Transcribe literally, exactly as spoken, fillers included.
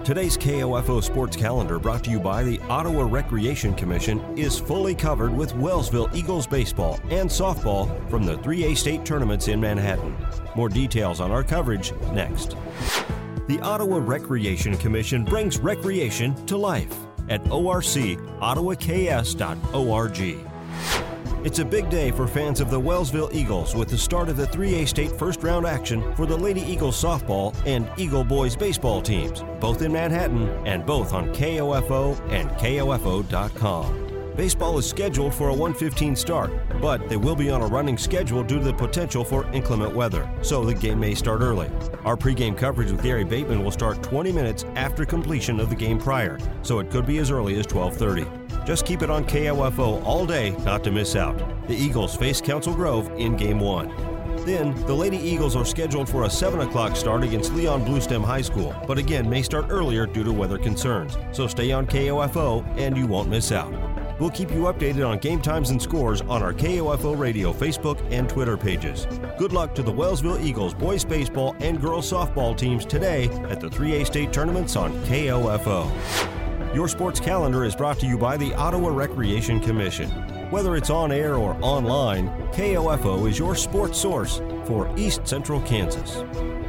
Today's K O F O Sports Calendar, brought to you by the Ottawa Recreation Commission, is fully covered with Wellsville Eagles baseball and softball from the three A state tournaments in Manhattan. More details on our coverage next. The Ottawa Recreation Commission brings recreation to life at O R C ottawa k s dot org. It's a big day for fans of the Wellsville Eagles with the start of the three A state first-round action for the Lady Eagles softball and Eagle Boys baseball teams, both in Manhattan and both on K O F O and K O F O dot com. Baseball is scheduled for a one fifteen start, but they will be on a running schedule due to the potential for inclement weather, so the game may start early. Our pregame coverage with Gary Bateman will start twenty minutes after completion of the game prior, so it could be as early as twelve thirty. Just keep it on K O F O all day not to miss out. The Eagles face Council Grove in Game one. Then, the Lady Eagles are scheduled for a seven o'clock start against Leon Bluestem High School, but again may start earlier due to weather concerns, so stay on K O F O and you won't miss out. We'll keep you updated on game times and scores on our K O F O Radio Facebook and Twitter pages. Good luck to the Wellsville Eagles boys baseball and girls softball teams today at the three A state tournaments on K O F O. Your sports calendar is brought to you by the Ottawa Recreation Commission. Whether it's on air or online, K O F O is your sports source for East Central Kansas.